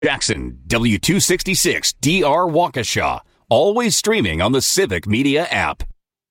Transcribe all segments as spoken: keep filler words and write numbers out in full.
Jackson, W two sixty-six D R Waukesha. Always streaming on the Civic Media app.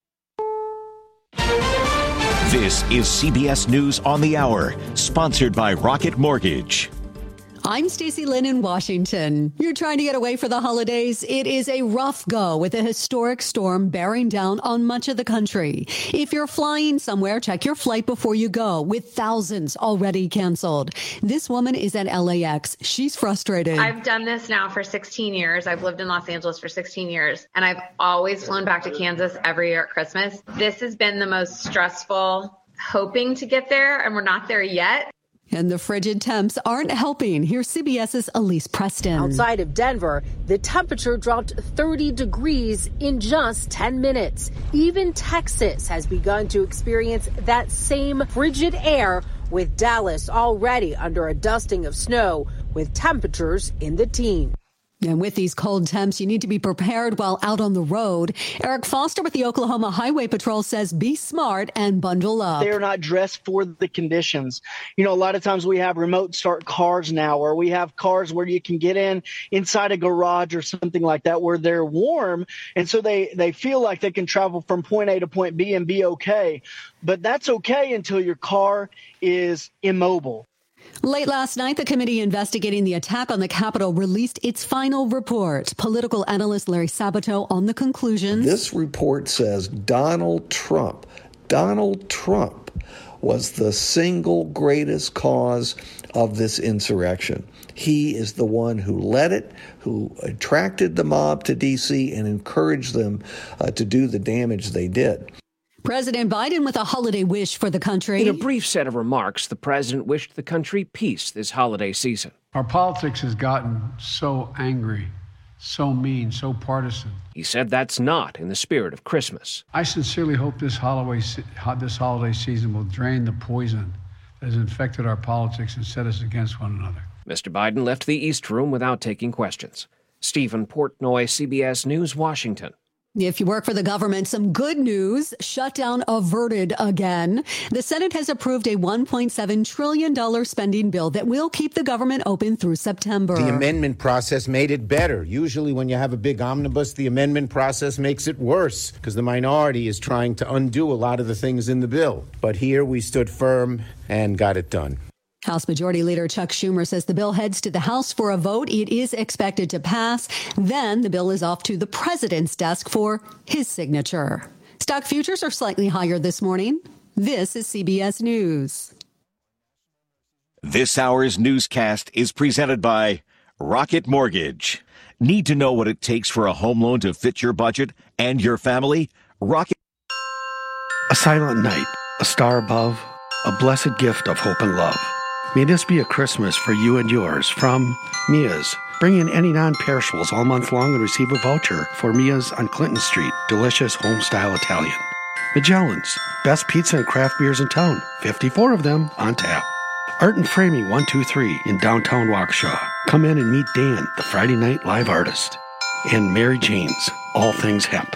This is C B S News on the Hour, sponsored by Rocket Mortgage. I'm Stacey Lynn in Washington. You're trying to get away for the holidays? It is a rough go with a historic storm bearing down on much of the country. If you're flying somewhere, check your flight before you go, with thousands already canceled. This woman is at L A X. She's frustrated. I've done this now for sixteen years. I've lived in Los Angeles for sixteen years, and I've always flown back to Kansas every year at Christmas. This has been the most stressful, hoping to get there, and we're not there yet. And the frigid temps aren't helping. Here's CBS's Elise Preston. Outside of Denver, the temperature dropped thirty degrees in just ten minutes. Even Texas has begun to experience that same frigid air, with Dallas already under a dusting of snow with temperatures in the teens. And with these cold temps, you need to be prepared while out on the road. Eric Foster with the Oklahoma Highway Patrol says be smart and bundle up. They're not dressed for the conditions. You know, a lot of times we have remote start cars now, or we have cars where you can get in inside a garage or something like that where they're warm. And so they, they feel like they can travel from point A to point B and be okay. But that's okay until your car is immobile. Late last night, the committee investigating the attack on the Capitol released its final report. Political analyst Larry Sabato on the conclusions. This report says Donald Trump, Donald Trump was the single greatest cause of this insurrection. He is the one who led it, who attracted the mob to D C and encouraged them uh, to do the damage they did. President Biden with a holiday wish for the country. In a brief set of remarks, the president wished the country peace this holiday season. Our politics has gotten so angry, so mean, so partisan. He said that's not in the spirit of Christmas. I sincerely hope this holiday, this holiday season will drain the poison that has infected our politics and set us against one another. Mister Biden left the East Room without taking questions. Stephen Portnoy, C B S News, Washington. If you work for the government, some good news. Shutdown averted again. The Senate has approved a one point seven trillion dollars spending bill that will keep the government open through September. The amendment process made it better. Usually when you have a big omnibus, the amendment process makes it worse because the minority is trying to undo a lot of the things in the bill. But here we stood firm and got it done. House Majority Leader Chuck Schumer says the bill heads to the House for a vote. It is expected to pass. Then the bill is off to the president's desk for his signature. Stock futures are slightly higher this morning. This is C B S News. This hour's newscast is presented by Rocket Mortgage. Need to know what it takes for a home loan to fit your budget and your family? Rocket. A silent night, a star above, a blessed gift of hope and love. May this be a Christmas for you and yours from Mia's. Bring in any non-perishables all month long and receive a voucher for Mia's on Clinton Street. Delicious home-style Italian. Magellan's. Best pizza and craft beers in town. fifty-four of them on tap. Art and Framing one two three in downtown Waukesha. Come in and meet Dan, the Friday night live artist. And Mary Jane's. All things hemp.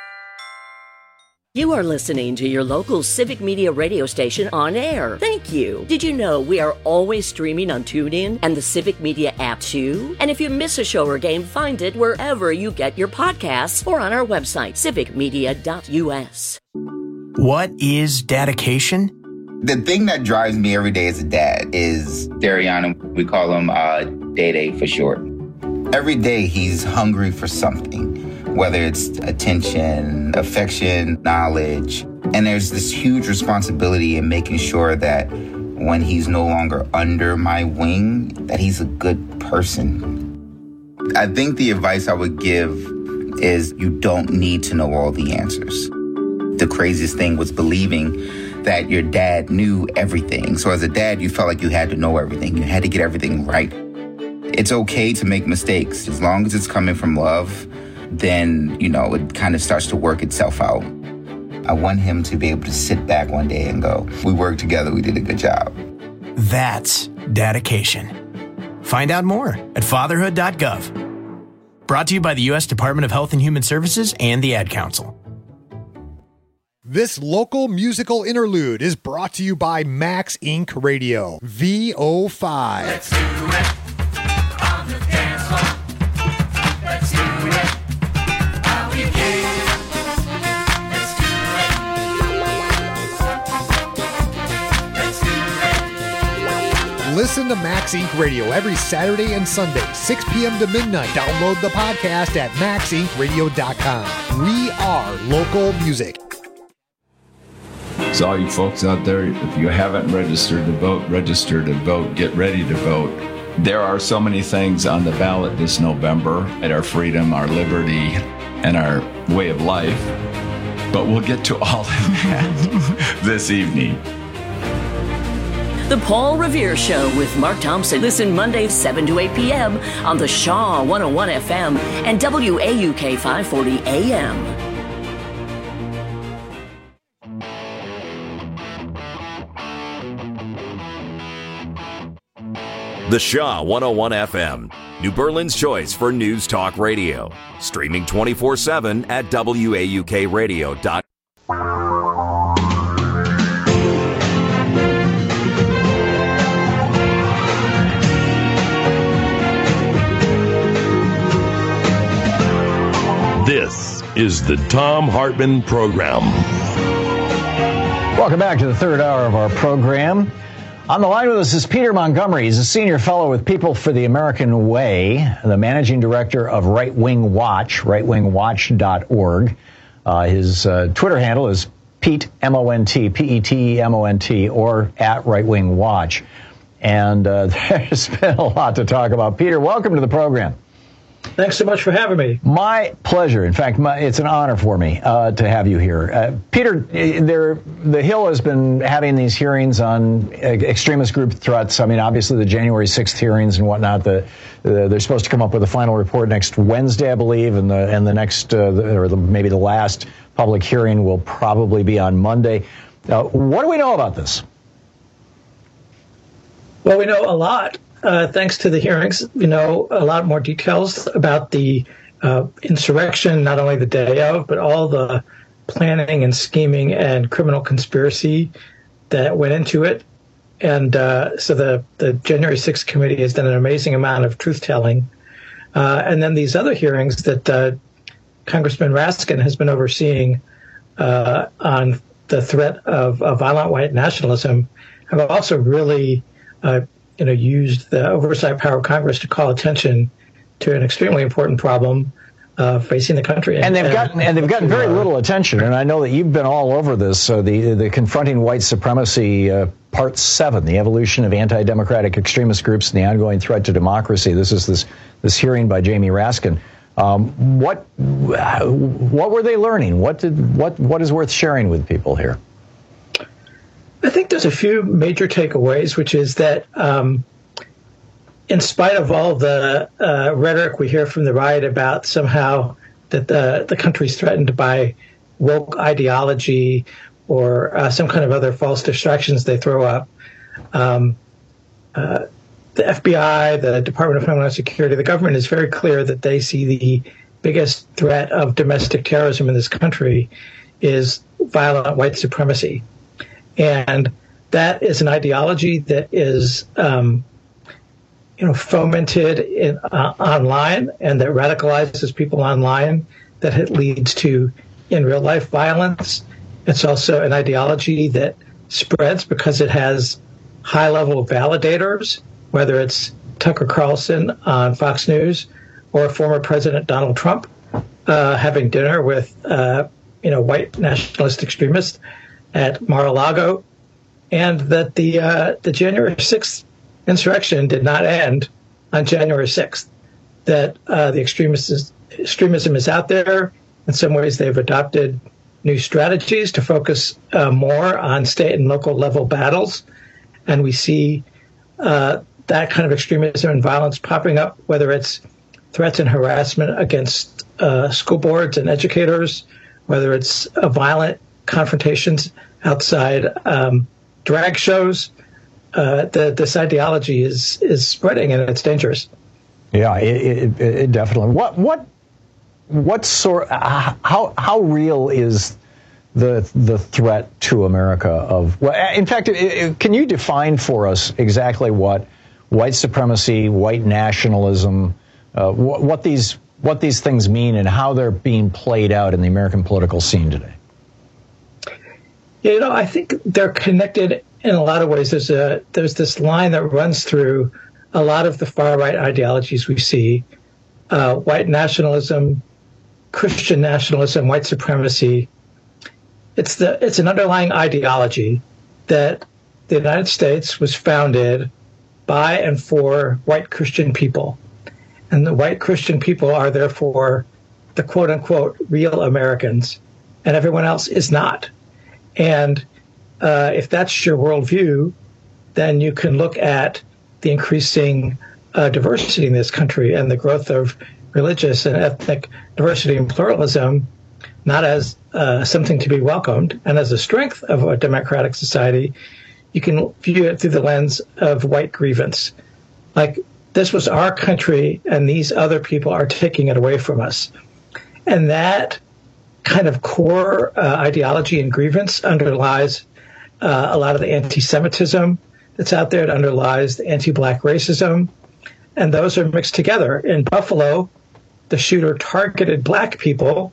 You are listening to your local Civic Media radio station on air. Thank you. Did you know we are always streaming on TuneIn and the Civic Media app too? And if you miss a show or game, find it wherever you get your podcasts or on our website, civic media dot u s. What is dedication? The thing that drives me every day as a dad is Dariana. We call him uh, Day Day for short. Every day he's hungry for something. Whether it's attention, affection, knowledge. And there's this huge responsibility in making sure that when he's no longer under my wing, that he's a good person. I think the advice I would give is you don't need to know all the answers. The craziest thing was believing that your dad knew everything. So as a dad, you felt like you had to know everything. You had to get everything right. It's okay to make mistakes. As long as it's coming from love, then, you know, it kind of starts to work itself out. I want him to be able to sit back one day and go, we worked together, we did a good job. That's dedication. Find out more at fatherhood dot gov. Brought to you by the U S Department of Health and Human Services and the Ad Council. This local musical interlude is brought to you by Max Incorporated Radio, V O five. Let's do it on the Listen to Max Incorporated. Radio every Saturday and Sunday, six p.m. to midnight. Download the podcast at max inc radio dot com. We are local music. So all you folks out there, if you haven't registered to vote, register to vote. Get ready to vote. There are so many things on the ballot this November at our freedom, our liberty, and our way of life. But we'll get to all of that this evening. The Paul Revere Show with Mark Thompson. Listen Mondays seven to eight p.m. on the Shaw one oh one F M and W A U K five forty A M. The Shaw one oh one F M, New Berlin's choice for news talk radio. Streaming twenty-four seven at W A U K radio dot com. This is the Thom Hartmann Program. Welcome back to the third hour of our program. On the line with us is Peter Montgomery. He's a senior fellow with People for the American Way, the managing director of Right Wing Watch, right wing watch dot org. Uh, his uh, Twitter handle is Pete, M O N T, P E T E M O N T, or at Right Wing Watch. And uh, there's been a lot to talk about. Peter, welcome to the program. Thanks so much for having me. My pleasure. In fact, my, it's an honor for me uh, to have you here. Uh, Peter, there, the Hill has been having these hearings on extremist group threats. I mean, obviously the January sixth hearings and whatnot, the, the, they're supposed to come up with a final report next Wednesday, I believe, and the, and the next, uh, or the, maybe the last public hearing will probably be on Monday. Uh, what do we know about this? Well, we know a lot. Uh, thanks to the hearings, we know a lot more details about the uh, insurrection, not only the day of, but all the planning and scheming and criminal conspiracy that went into it. And uh, so the, the January sixth committee has done an amazing amount of truth-telling. Uh, and then these other hearings that uh, Congressman Raskin has been overseeing uh, on the threat of, of violent white nationalism have also really uh, you know, used the oversight power of Congress to call attention to an extremely important problem uh, facing the country. And, and they've gotten and they've gotten very little attention. And I know that you've been all over this. Uh, the the confronting white supremacy, uh, part seven, the evolution of anti-democratic extremist groups and the ongoing threat to democracy. This is this this hearing by Jamie Raskin. Um, what what were they learning? What did what what is worth sharing with people here? I think there's a few major takeaways, which is that um, in spite of all the uh, rhetoric we hear from the right about somehow that the, the country's threatened by woke ideology or uh, some kind of other false distractions they throw up, um, uh, the F B I, the Department of Homeland Security, the government is very clear that they see the biggest threat of domestic terrorism in this country is violent white supremacy. And that is an ideology that is, um, you know, fomented in, uh, online and that radicalizes people online, that it leads to in real life violence. It's also an ideology that spreads because it has high level validators, whether it's Tucker Carlson on Fox News or former President Donald Trump uh, having dinner with, uh, you know, white nationalist extremists at Mar-a-Lago, and that the uh, the January sixth insurrection did not end on January sixth, that uh, the extremism, extremism is out there. In some ways, they've adopted new strategies to focus uh, more on state and local level battles, and we see uh, that kind of extremism and violence popping up, whether it's threats and harassment against uh, school boards and educators, whether it's uh, violent confrontations outside um, drag shows. Uh, the, this ideology is is spreading and it's dangerous. Yeah, it, it, it definitely. What what what sort? Uh, how how real is the the threat to America? Of well, in fact, it, it, can you define for us exactly what white supremacy, white nationalism, uh, what, what these what these things mean and how they're being played out in the American political scene today? You know, I think they're connected in a lot of ways, there's a there's this line that runs through a lot of the far-right ideologies we see, uh, white nationalism, Christian nationalism, white supremacy. It's the it's an underlying ideology that the United States was founded by and for white Christian people. And the white Christian people are therefore the quote-unquote real Americans, and everyone else is not. And uh, if that's your worldview, then you can look at the increasing uh, diversity in this country and the growth of religious and ethnic diversity and pluralism, not as uh, something to be welcomed and as a strength of a democratic society. You can view it through the lens of white grievance. Like, this was our country and these other people are taking it away from us. And that kind of core uh, ideology and grievance underlies uh, a lot of the anti-Semitism that's out there. It underlies the anti-black racism. And those are mixed together. In Buffalo, the shooter targeted black people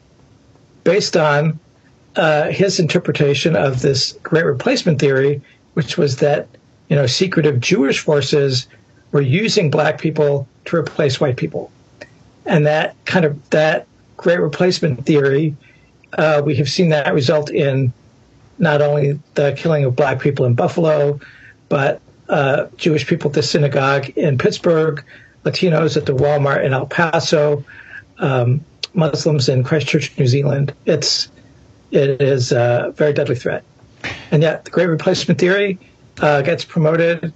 based on uh, his interpretation of this great replacement theory, which was that, you know, secretive Jewish forces were using black people to replace white people. And that kind of, that great replacement theory, uh, we have seen that result in not only the killing of black people in Buffalo, but uh, Jewish people at the synagogue in Pittsburgh, Latinos at the Walmart in El Paso, um, Muslims in Christchurch, New Zealand. It's, it is a very deadly threat. And yet the great replacement theory uh, gets promoted,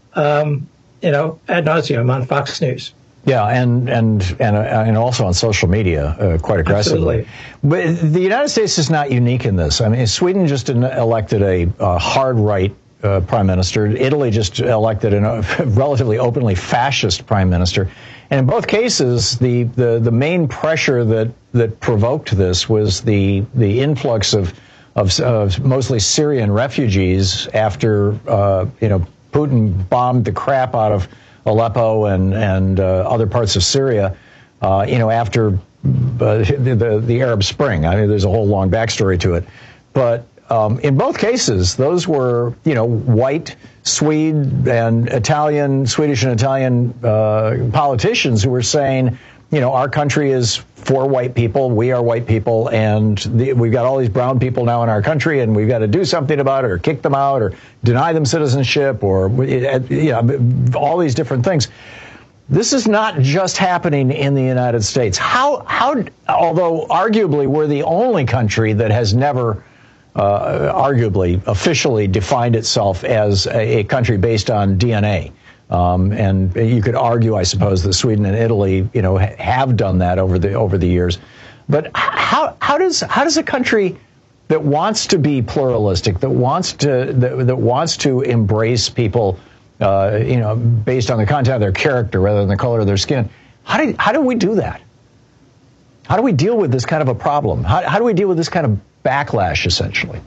um, you know, ad nauseum on Fox News. Yeah, and and and, uh, and also on social media uh, quite aggressively. Absolutely. But the United States is not unique in this. I mean, Sweden just elected a, a hard right uh, prime minister. Italy just elected a relatively openly fascist prime minister. And in both cases, the, the, the main pressure that, that provoked this was the the influx of of, of mostly Syrian refugees after uh, you know Putin bombed the crap out of Aleppo and and uh, other parts of Syria, uh, you know, after uh, the, the the Arab Spring. I mean, there's a whole long backstory to it, but um, in both cases, those were you know white Swede and Italian, Swedish and Italian uh, politicians who were saying, you know, our country is for white people, we are white people, and the, we've got all these brown people now in our country, and we've got to do something about it, or kick them out, or deny them citizenship, or you know, all these different things. This is not just happening in the United States. How, how, although arguably we're the only country that has never, uh, arguably, officially defined itself as a, a country based on D N A. Um, and you could argue, I suppose, that Sweden and Italy, you know, have done that over the over the years. But how how does how does a country that wants to be pluralistic, that wants to that, that wants to embrace people, uh, you know, based on the content of their character rather than the color of their skin, how do how do we do that? How do we deal with this kind of a problem? How how do we deal with this kind of backlash, essentially?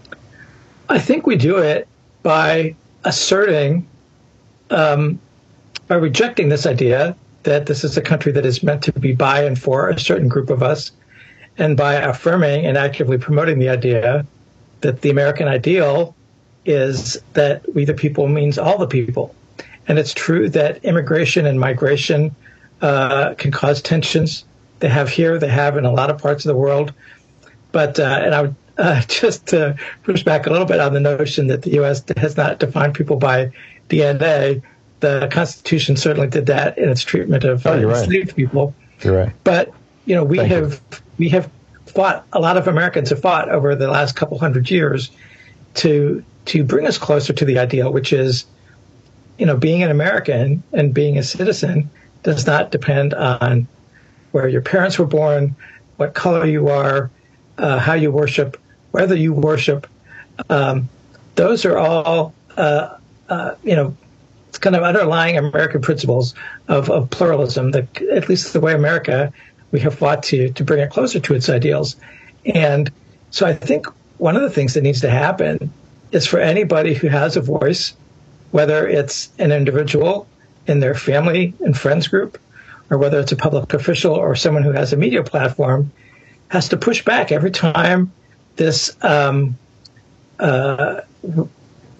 I think we do it by asserting. Um, by rejecting this idea that this is a country that is meant to be by and for a certain group of us, and by affirming and actively promoting the idea that the American ideal is that we the people means all the people. And it's true that immigration and migration uh, can cause tensions. They have here, they have in a lot of parts of the world. But, uh, and I would uh, just to push back a little bit on the notion that the U S has not defined people by D N A. The Constitution certainly did that in its treatment of uh, oh, enslaved right. people. You're right. But you know, we Thank have you. we have fought. A lot of Americans have fought over the last couple hundred years to to bring us closer to the ideal, which is, you know, being an American and being a citizen does not depend on where your parents were born, what color you are, uh, how you worship, whether you worship. Um, those are all. Uh, Uh, you know, it's kind of underlying American principles of, of pluralism, that at least the way America, we have fought to, to bring it closer to its ideals. And so I think one of the things that needs to happen is for anybody who has a voice, whether it's an individual in their family and friends group, or whether it's a public official or someone who has a media platform, has to push back every time this um, uh,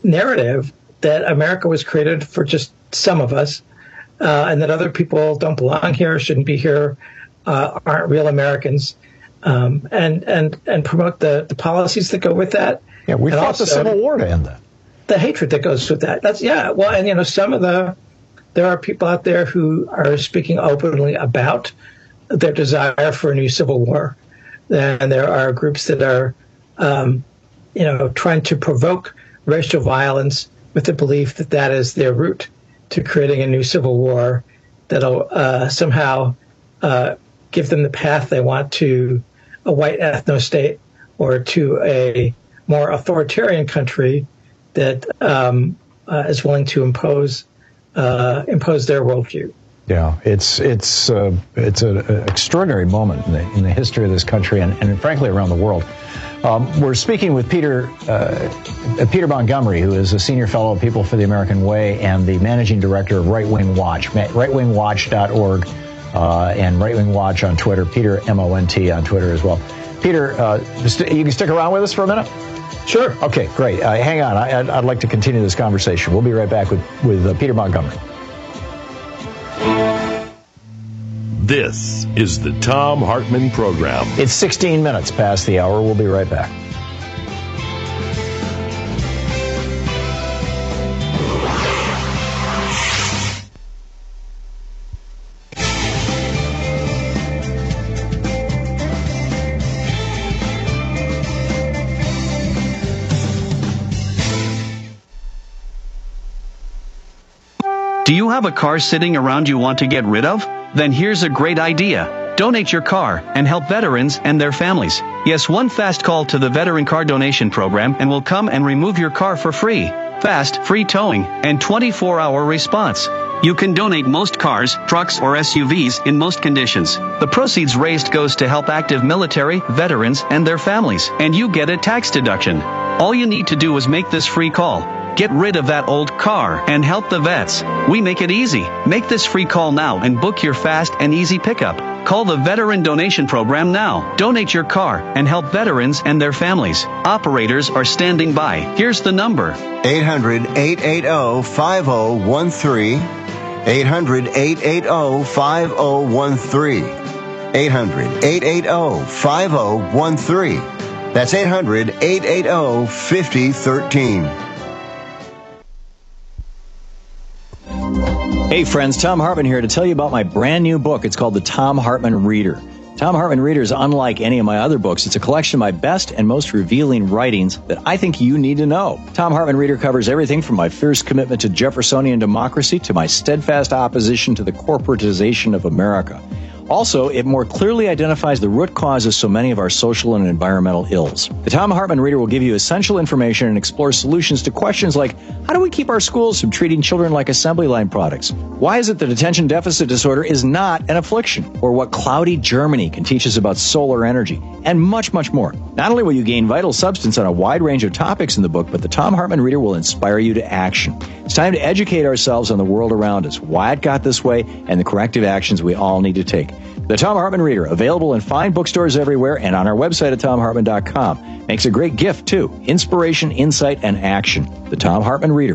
narrative that America was created for just some of us, uh, and that other people don't belong here, shouldn't be here, uh, aren't real Americans, um, and and and promote the, the policies that go with that. Yeah, we and fought also the Civil War to end that. The hatred that goes with that. That's yeah. Well, and you know, some of the there are people out there who are speaking openly about their desire for a new civil war, and there are groups that are, um, you know, trying to provoke racial violence with the belief that that is their route to creating a new civil war that'll uh, somehow uh, give them the path they want to a white ethno-state or to a more authoritarian country that um, uh, is willing to impose uh, impose their worldview. Yeah, it's it's uh, it's an extraordinary moment in the, in the history of this country and, and frankly around the world. Um, we're speaking with Peter uh, Peter Montgomery, who is a senior fellow of People for the American Way and the managing director of Right Wing Watch, right wing watch dot org, uh, and Right Wing Watch on Twitter. Peter M O N T on Twitter as well. Peter, uh, you can stick around with us for a minute? Sure. Okay, great. Uh, hang on. I, I'd, I'd like to continue this conversation. We'll be right back with, with uh, Peter Montgomery. This is the Thom Hartmann Program. It's sixteen minutes past the hour. We'll be right back. Do you have a car sitting around you want to get rid of? Then here's a great idea. Donate your car and help veterans and their families. Yes, one fast call to the Veteran Car Donation Program and we'll come and remove your car for free. Fast, free towing, and twenty-four hour response. You can donate most cars, trucks, or S U Vs in most conditions. The proceeds raised goes to help active military, veterans, and their families, and you get a tax deduction. All you need to do is make this free call. Get rid of that old car and help the vets. We make it easy. Make this free call now and book your fast and easy pickup. Call the Veteran Donation Program now. Donate your car and help veterans and their families. Operators are standing by. Here's the number. eight hundred, eight eight zero, five zero one three. eight hundred, eight eight zero, five zero one three. eight hundred, eight eight zero, five zero one three. That's eight hundred, eight eight zero, five zero one three. Hey friends, Thom Hartmann here to tell you about my brand new book. It's called The Thom Hartmann Reader. Thom Hartmann Reader is unlike any of my other books. It's a collection of my best and most revealing writings that I think you need to know. Thom Hartmann Reader covers everything from my fierce commitment to Jeffersonian democracy to my steadfast opposition to the corporatization of America. Also, it more clearly identifies the root cause of so many of our social and environmental ills. The Thom Hartmann Reader will give you essential information and explore solutions to questions like, how do we keep our schools from treating children like assembly line products? Why is it that attention deficit disorder is not an affliction? Or what cloudy Germany can teach us about solar energy? And much, much more. Not only will you gain vital substance on a wide range of topics in the book, but the Thom Hartmann Reader will inspire you to action. It's time to educate ourselves on the world around us, why it got this way, and the corrective actions we all need to take. The Thom Hartmann Reader, available in fine bookstores everywhere and on our website at thom hartmann dot com. Makes a great gift, too. Inspiration, insight, and action. The Thom Hartmann Reader.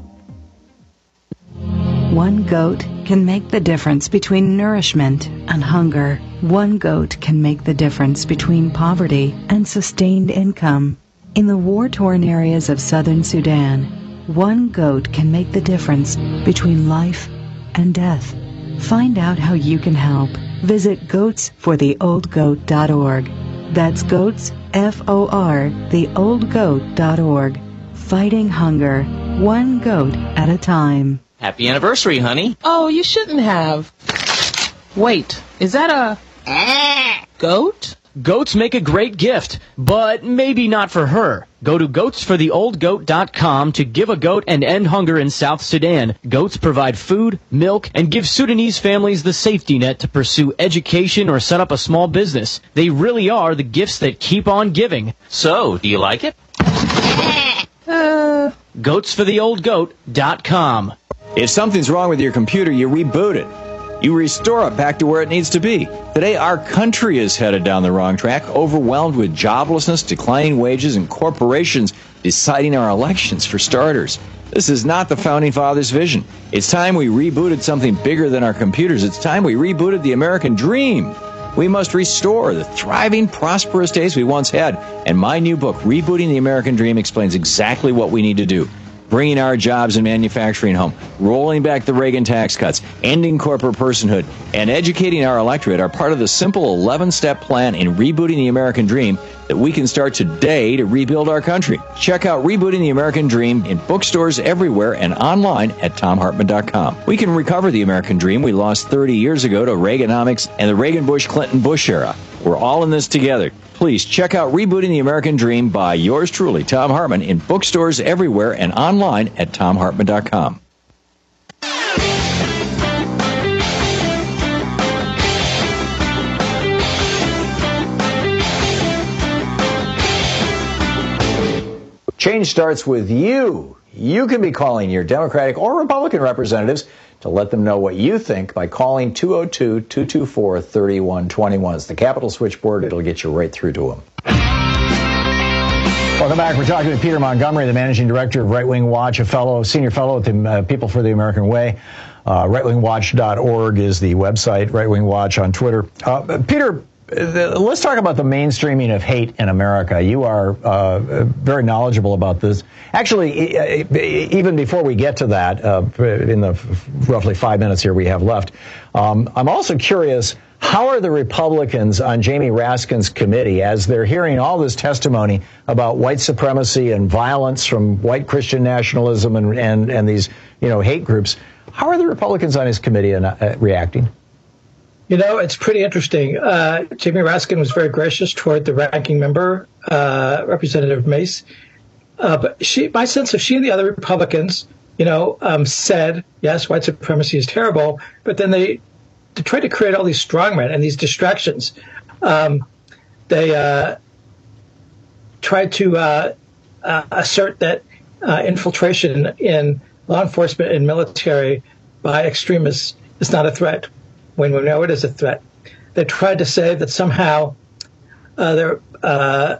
One goat can make the difference between nourishment and hunger. One goat can make the difference between poverty and sustained income. In the war-torn areas of southern Sudan, one goat can make the difference between life and death. Find out how you can help. Visit goats for the old goat dot org. That's goats, F O R, the old goat dot org. Fighting hunger, one goat at a time. Happy anniversary, honey. Oh, you shouldn't have. Wait, is that a goat? Goats make a great gift, but maybe not for her. Go to goats for the old goat dot com to give a goat and end hunger in South Sudan. Goats provide food, milk, and give Sudanese families the safety net to pursue education or set up a small business. They really are the gifts that keep on giving. So, do you like it? Uh... goats for the old goat dot com. If something's wrong with your computer, you reboot it. You restore it back to where it needs to be. Today, our country is headed down the wrong track, overwhelmed with joblessness, declining wages, and corporations deciding our elections for starters. This is not the Founding Fathers' vision. It's time we rebooted something bigger than our computers. It's time we rebooted the American dream. We must restore the thriving, prosperous days we once had. And my new book, Rebooting the American Dream, explains exactly what we need to do. Bringing our jobs and manufacturing home, rolling back the Reagan tax cuts, ending corporate personhood, and educating our electorate are part of the simple eleven-step plan in rebooting the American dream that we can start today to rebuild our country. Check out Rebooting the American Dream in bookstores everywhere and online at tom hartman dot com. We can recover the American dream we lost thirty years ago to Reaganomics and the Reagan-Bush-Clinton-Bush era. We're all in this together. Please check out Rebooting the American Dream by yours truly, Thom Hartmann, in bookstores everywhere and online at tom hartman dot com. Change starts with you. You can be calling your Democratic or Republican representatives to let them know what you think by calling two oh two, two two four, three one two one. It's the Capitol switchboard. It'll get you right through to them. Welcome back. We're talking to Peter Montgomery, the managing director of Right Wing Watch, a fellow, senior fellow at the uh, People for the American Way. Uh, right wing watch dot org is the website, Right Wing Watch on Twitter. Uh, Peter, uh, let's talk about the mainstreaming of hate in America. You are uh, very knowledgeable about this. Actually, even before we get to that, uh, in the roughly five minutes here we have left, um, I'm also curious, how are the Republicans on Jamie Raskin's committee, as they're hearing all this testimony about white supremacy and violence from white Christian nationalism and, and, and these, you know, hate groups, how are the Republicans on his committee uh, reacting? You know, it's pretty interesting. Uh, Jamie Raskin was very gracious toward the ranking member, uh, Representative Mace. Uh, but she, my sense of she and the other Republicans, you know, um, said, yes, white supremacy is terrible, but then they, they tried to create all these strongmen and these distractions. Um, they uh, tried to uh, uh, assert that uh, infiltration in law enforcement and military by extremists is not a threat, when we know it is a threat. They tried to say that somehow uh, there, uh,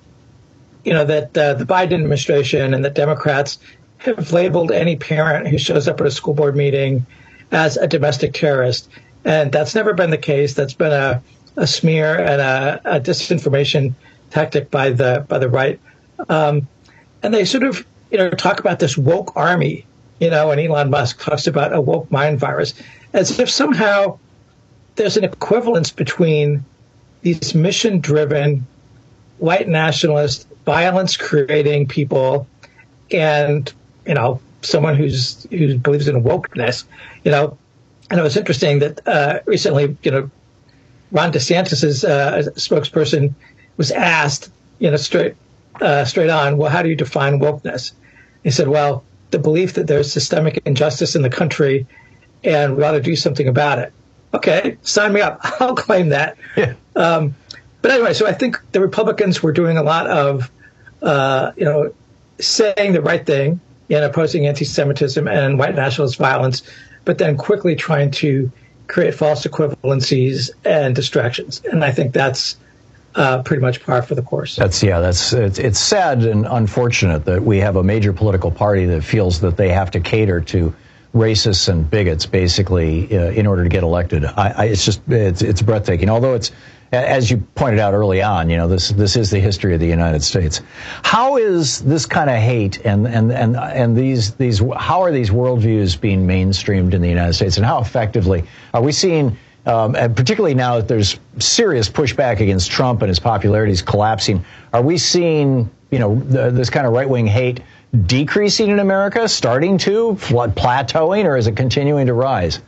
you know, that uh, the Biden administration and the Democrats have labeled any parent who shows up at a school board meeting as a domestic terrorist. And that's never been the case. That's been a, a smear and a, a disinformation tactic by the by the right. Um, and they sort of, you know, talk about this woke army, you know, and Elon Musk talks about a woke mind virus, as if somehow there's an equivalence between these mission-driven, white nationalist, violence-creating people and, you know, someone who's who believes in wokeness, you know. And it was interesting that uh, recently, you know, Ron DeSantis's uh, spokesperson was asked, you know, straight uh, straight on, well, how do you define wokeness? He said, well, the belief that there's systemic injustice in the country and we ought to do something about it. Okay, sign me up. I'll claim that. Yeah. Um, but anyway, so I think the Republicans were doing a lot of, uh, you know, saying the right thing in opposing anti-Semitism and white nationalist violence, but then quickly trying to create false equivalencies and distractions. And I think that's uh, pretty much par for the course. That's yeah. That's it's, it's sad and unfortunate that we have a major political party that feels that they have to cater to racists and bigots, basically, uh, in order to get elected. I, I, it's just it's, it's breathtaking. Although it's, as you pointed out early on, you know, this this is the history of the United States. How is this kind of hate and and and and these these how are these worldviews being mainstreamed in the United States, and how effectively are we seeing? Um, and particularly now that there's serious pushback against Trump and his popularity is collapsing, are we seeing, you know, the, this kind of right-wing hate decreasing in America, starting to, plateauing, or is it continuing to rise?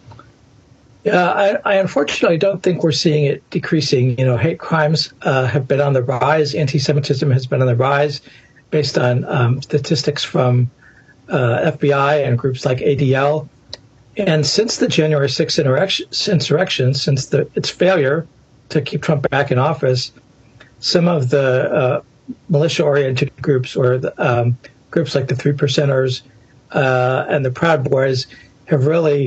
Yeah, I, I unfortunately don't think we're seeing it decreasing. You know, hate crimes uh, have been on the rise. Anti-Semitism has been on the rise based on um, statistics from uh, F B I and groups like A D L. And since the January sixth insurrection, insurrection since the, its failure to keep Trump back in office, some of the uh, militia-oriented groups or the, um, groups like the Three Percenters uh, and the Proud Boys have really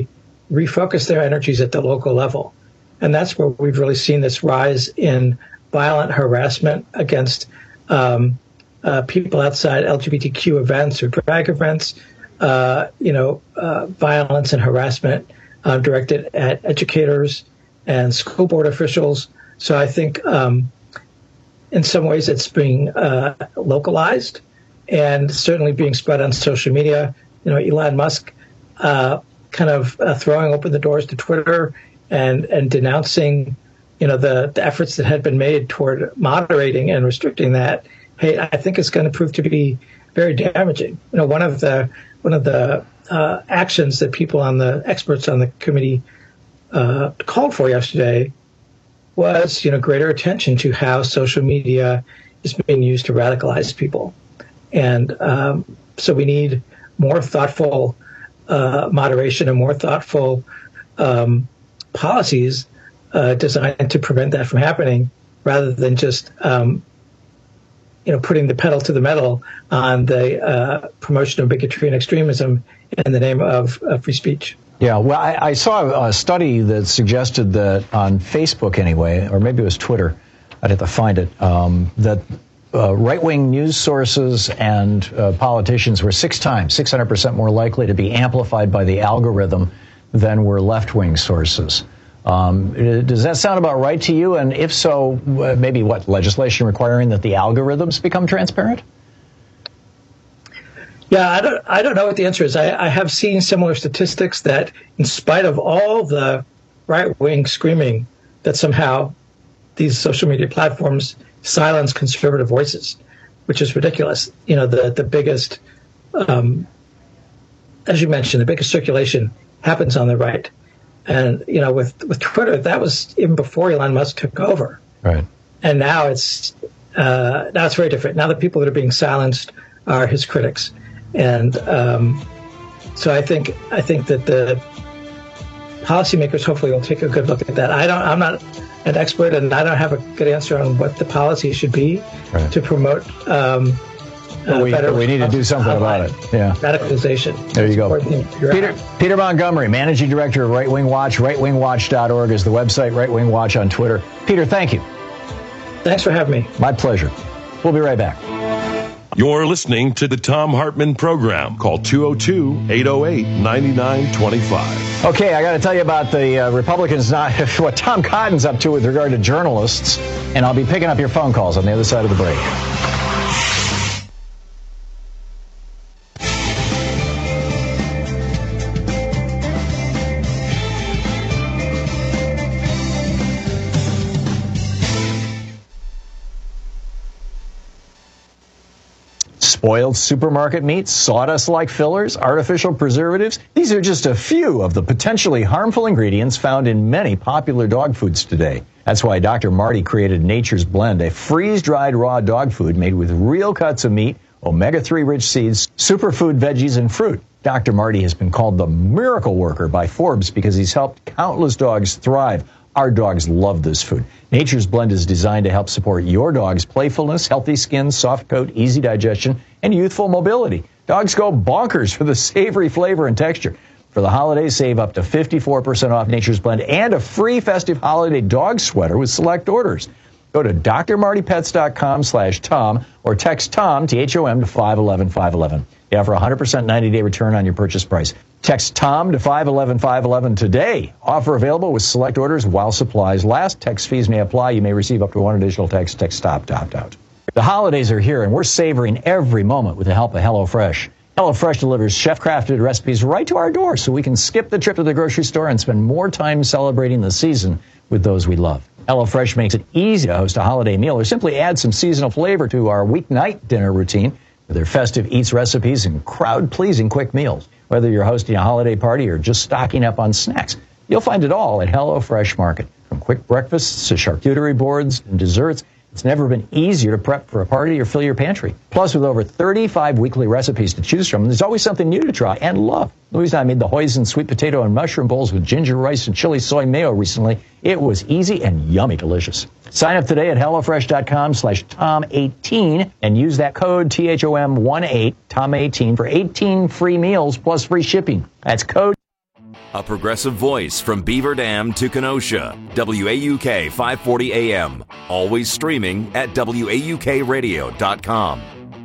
refocus their energies at the local level. And that's where we've really seen this rise in violent harassment against um, uh, people outside L G B T Q events or drag events, uh, you know, uh, violence and harassment uh, directed at educators and school board officials. So I think um, in some ways it's being uh, localized and certainly being spread on social media. You know, Elon Musk uh, kind of uh, throwing open the doors to Twitter and, and denouncing, you know, the, the efforts that had been made toward moderating and restricting that. Hey, I think it's going to prove to be very damaging. You know, one of the one of the uh, actions that people on the experts on the committee uh, called for yesterday was, you know, greater attention to how social media is being used to radicalize people. And um, so we need more thoughtful uh, moderation and more thoughtful um, policies uh, designed to prevent that from happening, rather than just, um, you know, putting the pedal to the metal on the uh, promotion of bigotry and extremism in the name of, of free speech. Yeah, well, I, I saw a study that suggested that on Facebook anyway, or maybe it was Twitter, I'd have to find it, um, that uh, right-wing news sources and uh, politicians were six times, six hundred percent more likely to be amplified by the algorithm than were left-wing sources. Um, does that sound about right to you? And if so, maybe what, legislation requiring that the algorithms become transparent? Yeah, I don't I don't know what the answer is. I, I have seen similar statistics that in spite of all the right-wing screaming that somehow these social media platforms silence conservative voices, which is ridiculous. You know, the, the biggest, um, as you mentioned, the biggest circulation happens on the right. And, you know, with, with Twitter, that was even before Elon Musk took over. Right. And now it's uh, now it's very different. Now the people that are being silenced are his critics. And um, so I think I think that the policymakers hopefully will take a good look at that. I don't. I'm not an expert, and I don't have a good answer on what the policy should be right. to promote. Um, well, we, uh, we need to do something about it. Yeah, radicalization. There you go. Peter Peter Montgomery, Managing Director of Right Wing Watch. right wing watch dot org is the website. Right Wing Watch on Twitter. Peter, thank you. Thanks for having me. My pleasure. We'll be right back. You're listening to the Thom Hartmann Program. Call two oh two, eight oh eight, nine nine two five. Okay, I got to tell you about the uh, Republicans, not what Tom Cotton's up to with regard to journalists, and I'll be picking up your phone calls on the other side of the break. Spoiled supermarket meats, sawdust-like fillers, artificial preservatives. These are just a few of the potentially harmful ingredients found in many popular dog foods today. That's why Doctor Marty created Nature's Blend, a freeze-dried raw dog food made with real cuts of meat, omega three rich seeds, superfood veggies, and fruit. Doctor Marty has been called the miracle worker by Forbes because he's helped countless dogs thrive. Our dogs love this food. Nature's Blend is designed to help support your dog's playfulness, healthy skin, soft coat, easy digestion, and youthful mobility. Dogs go bonkers for the savory flavor and texture. For the holidays, save up to fifty-four percent off Nature's Blend and a free festive holiday dog sweater with select orders. Go to d r marty pets dot com slash Tom or text Tom, T H O M, to five one one five one one. They offer a one hundred percent ninety-day return on your purchase price. Text Tom to five one one five one one today. Offer available with select orders while supplies last. Text fees may apply. You may receive up to one additional text. Text stop to opt out. The holidays are here, and we're savoring every moment with the help of HelloFresh. HelloFresh delivers chef-crafted recipes right to our door so we can skip the trip to the grocery store and spend more time celebrating the season with those we love. HelloFresh makes it easy to host a holiday meal or simply add some seasonal flavor to our weeknight dinner routine with their festive eats recipes and crowd-pleasing quick meals. Whether you're hosting a holiday party or just stocking up on snacks, you'll find it all at HelloFresh Market. From quick breakfasts to charcuterie boards and desserts, it's never been easier to prep for a party or fill your pantry. Plus, with over thirty-five weekly recipes to choose from, there's always something new to try and love. Louise and I made the hoisin sweet potato and mushroom bowls with ginger rice and chili soy mayo recently. It was easy and yummy delicious. Sign up today at HelloFresh dot com slash Tom eighteen and use that code T H O M eighteen, Tom eighteen, for eighteen free meals plus free shipping. That's code A progressive voice from Beaver Dam to Kenosha. W A U K five forty A M. Always streaming at W A U K radio dot com.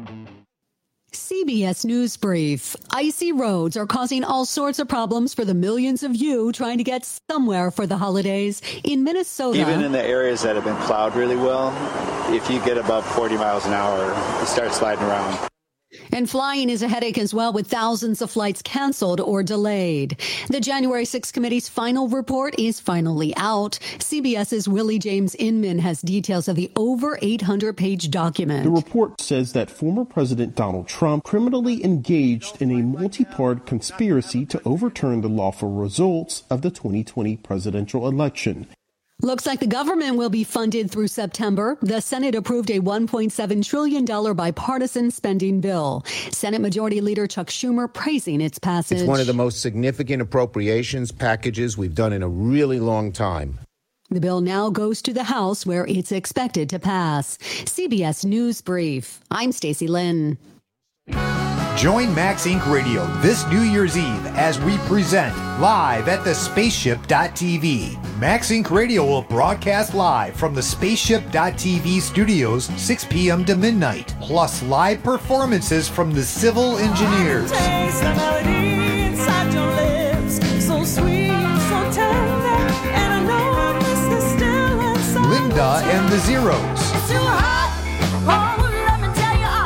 C B S News Brief. Icy roads are causing all sorts of problems for the millions of you trying to get somewhere for the holidays. In Minnesota, even in the areas that have been plowed really well, if you get above forty miles an hour, you start sliding around. And flying is a headache as well, with thousands of flights canceled or delayed. The January sixth committee's final report is finally out. CBS's Willie James Inman has details of the over eight hundred page document. The report says that former President Donald Trump criminally engaged in a multi-part conspiracy to overturn the lawful results of the twenty twenty presidential election. Looks like the government will be funded through September. The Senate approved a one point seven trillion dollars bipartisan spending bill. Senate Majority Leader Chuck Schumer praising its passage. It's one of the most significant appropriations packages we've done in a really long time. The bill now goes to the House, where it's expected to pass. C B S News Brief. I'm Stacey Lynn. Join Max Incorporated. Radio this New Year's Eve as we present live at the spaceship dot t v. Max Incorporated. Radio will broadcast live from the spaceship dot t v studios six p.m. to midnight, plus live performances from the Civil Engineers. Taste the melody inside your lips, so sweet, so tender, and I know this is still inside. Linda and the Zeros. It's too hot. Oh, let me tell you,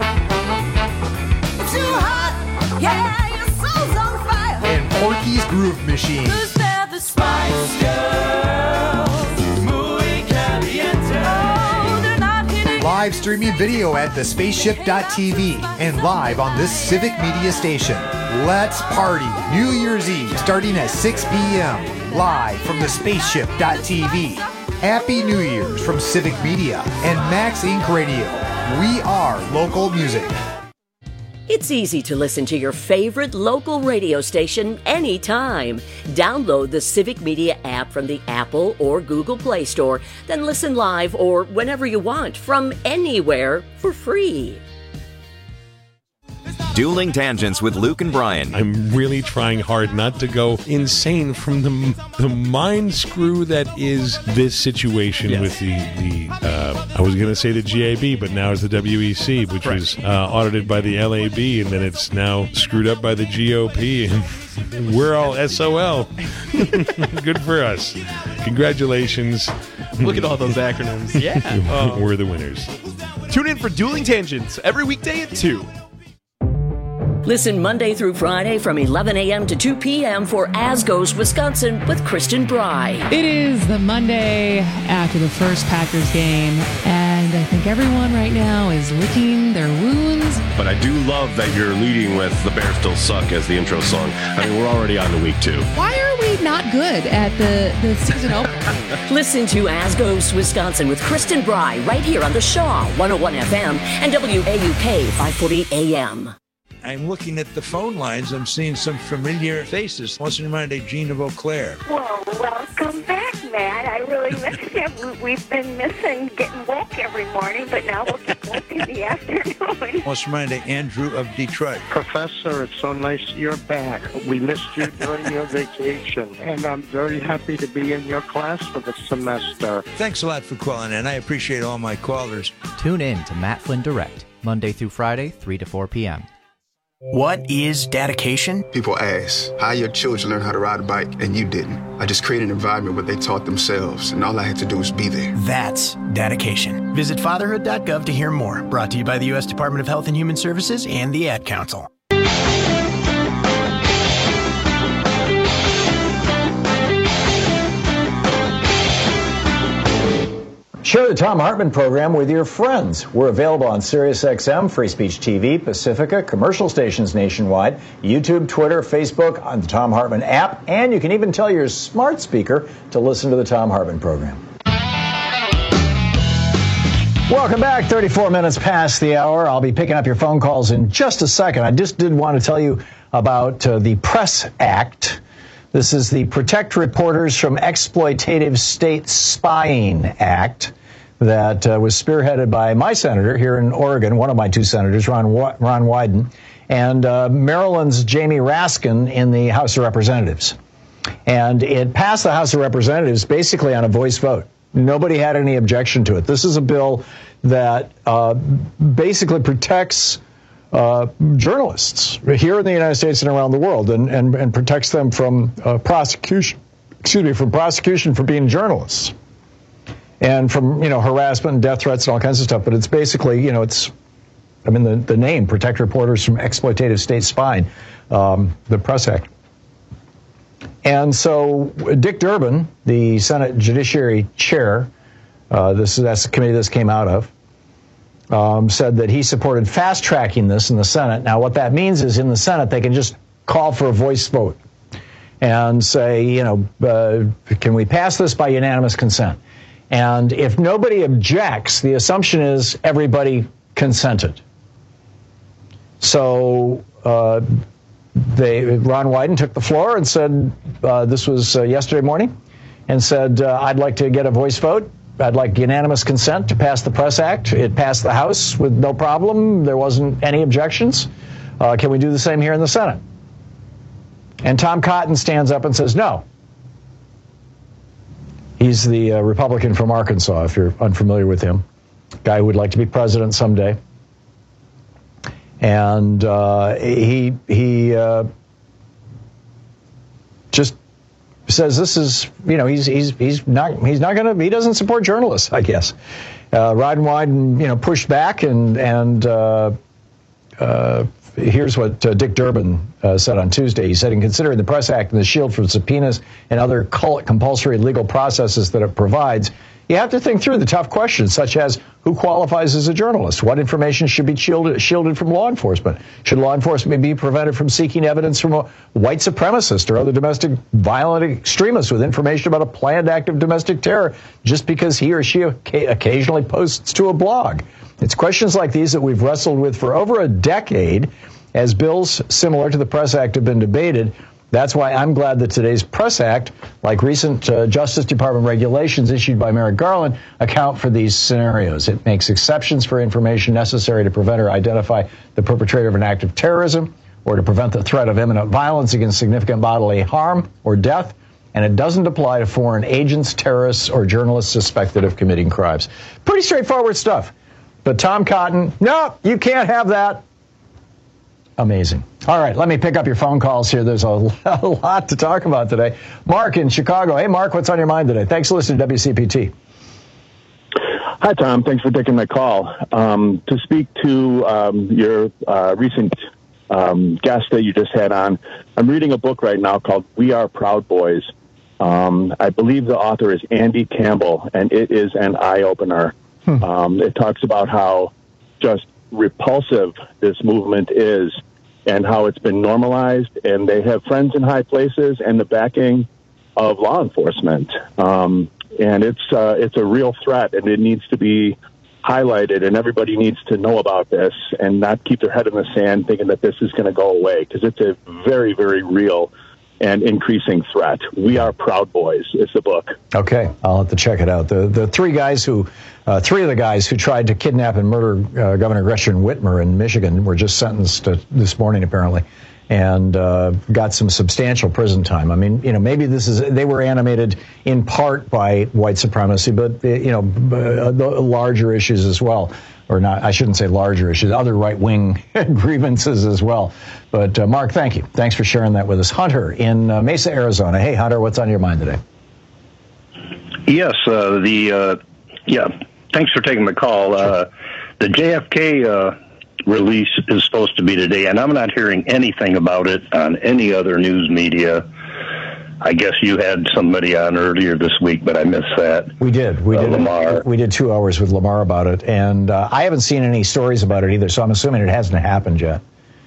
it's too hot. Yeah, your soul's on fire. And Porky's Groove Machine. Who's there, the Spice Girls? Muy caliente. Oh, they're not hitting. Live streaming video at the spaceship dot t v and live on this Civic Media station. Let's party New Year's Eve starting at six p.m. live from the spaceship dot t v. Happy New Year's from Civic Media and Max Incorporated. Radio. We are local music. It's easy to listen to your favorite local radio station anytime. Download the Civic Media app from the Apple or Google Play Store, then listen live or whenever you want from anywhere for free. Dueling Tangents with Luke and Brian. I'm really trying hard not to go insane from the the mind screw that is this situation yes. with the, the uh, I was going to say the G A B, but now it's the W E C, which right. was uh, audited by the L A B, and then it's now screwed up by the G O P, and we're all S O L. Good for us. Congratulations. Look at all those acronyms. Yeah. uh, we're the winners. Tune in for Dueling Tangents every weekday at two. Listen Monday through Friday from eleven a.m. to two p.m. for As Goes Wisconsin with Kristen Bry. It is the Monday after the first Packers game, and I think everyone right now is licking their wounds. But I do love that you're leading with The Bears Still Suck as the intro song. I mean, we're already on to week two. Why are we not good at the, the season opener? Listen to As Goes Wisconsin with Kristen Bry right here on the Shaw one oh one F M and W A U K five forty A M. I'm looking at the phone lines. I'm seeing some familiar faces. What's in mind, Gina Vauclair? Well, welcome back, Matt. I really missed you. We've been missing getting woke every morning, but now we'll get woke in the afternoon. What's in mind, Andrew of Detroit? Professor, it's so nice you're back. We missed you during your vacation, and I'm very happy to be in your class for the semester. Thanks a lot for calling in. I appreciate all my callers. Tune in to Matt Flynn Direct, Monday through Friday, three to four p.m. What is dedication? People ask, how your children learn how to ride a bike and you didn't? I just created an environment where they taught themselves, and all I had to do was be there. That's dedication. Visit fatherhood dot gov to hear more. Brought to you by the U S Department of Health and Human Services and the Ad Council. Share the Thom Hartmann program with your friends. We're available on SiriusXM, Free Speech T V, Pacifica, commercial stations nationwide, YouTube, Twitter, Facebook, on the Thom Hartmann app, and you can even tell your smart speaker to listen to the Thom Hartmann program. Welcome back. thirty-four minutes past the hour. I'll be picking up your phone calls in just a second. I just did want to tell you about uh, the Press Act. This is the Protect Reporters from Exploitative State Spying Act that uh, was spearheaded by my senator here in Oregon, one of my two senators, Ron Ron Wyden, and uh, Maryland's Jamie Raskin in the House of Representatives. And it passed the House of Representatives basically on a voice vote. Nobody had any objection to it. This is a bill that uh, basically protects uh, journalists here in the United States and around the world, and, and, and protects them from uh, prosecution, excuse me, from prosecution for being journalists, and from, you know, harassment and death threats and all kinds of stuff. But it's basically, you know, it's, I mean, the, the name, Protect Reporters from Exploitative State Spying, um, the Press Act. And so Dick Durbin, the Senate Judiciary Chair, uh, this that's the committee this came out of, um, said that he supported fast-tracking this in the Senate. Now, what that means is in the Senate, they can just call for a voice vote and say, you know, uh, can we pass this by unanimous consent? And if nobody objects, the assumption is everybody consented. So uh, they, Ron Wyden took the floor and said, uh, this was uh, yesterday morning, and said, uh, I'd like to get a voice vote. I'd like unanimous consent to pass the Press Act. It passed the House with no problem. There wasn't any objections. Uh, can we do the same here in the Senate? And Tom Cotton stands up and says, no. He's the uh, Republican from Arkansas, if you're unfamiliar with him. Guy who would like to be president someday. And uh, he he uh, just says this is, you know, he's he's he's not he's not going to he doesn't support journalists, I guess. Uh, Ron Wyden, you know, pushed back, and and uh, uh, here's what uh, Dick Durbin uh, said on Tuesday. He said, in considering the Press Act and the shield from subpoenas and other compulsory legal processes that it provides, you have to think through the tough questions, such as who qualifies as a journalist? What information should be shielded, shielded from law enforcement? Should law enforcement be prevented from seeking evidence from a white supremacist or other domestic violent extremists with information about a planned act of domestic terror just because he or she occasionally posts to a blog? It's questions like these that we've wrestled with for over a decade as bills similar to the Press Act have been debated. That's why I'm glad that today's Press Act, like recent uh, Justice Department regulations issued by Merrick Garland, account for these scenarios. It makes exceptions for information necessary to prevent or identify the perpetrator of an act of terrorism or to prevent the threat of imminent violence against significant bodily harm or death. And it doesn't apply to foreign agents, terrorists, or journalists suspected of committing crimes. Pretty straightforward stuff. But Tom Cotton, no, you can't have that. Amazing. All right, let me pick up your phone calls here. There's a lot to talk about today. Mark in Chicago. Hey, Mark, what's on your mind today? Thanks for listening to W C P T. Hi, Tom. Thanks for taking my call. Um, to speak to um, your uh, recent um, guest that you just had on, I'm reading a book right now called We Are Proud Boys. Um, I believe the author is Andy Campbell, and it is an eye-opener. Hmm. Um, it talks about how just repulsive this movement is and how it's been normalized, and they have friends in high places and the backing of law enforcement. Um, and it's uh, it's a real threat, and it needs to be highlighted, and everybody needs to know about this and not keep their head in the sand thinking that this is going to go away, because it's a very, very real and increasing threat. We Are Proud Boys is the book. Okay, I'll have to check it out. The the three guys who, uh, three of the guys who tried to kidnap and murder uh, Governor Gretchen Whitmer in Michigan were just sentenced uh, this morning, apparently, and uh, got some substantial prison time. I mean, you know, maybe this is, they were animated in part by white supremacy, but, you know, uh, the larger issues as well. Or not, I shouldn't say larger issues, other right-wing grievances as well. But, uh, Mark, thank you. Thanks for sharing that with us. Hunter in uh, Mesa, Arizona. Hey, Hunter, what's on your mind today? Yes, uh, the, uh, yeah, thanks for taking the call. Uh, the J F K uh, release is supposed to be today, and I'm not hearing anything about it on any other news media. I guess you had somebody on earlier this week, but I missed that. We did. We uh, did. Lamar. We did two hours with Lamar about it, and uh, I haven't seen any stories about it either, so I'm assuming it hasn't happened yet.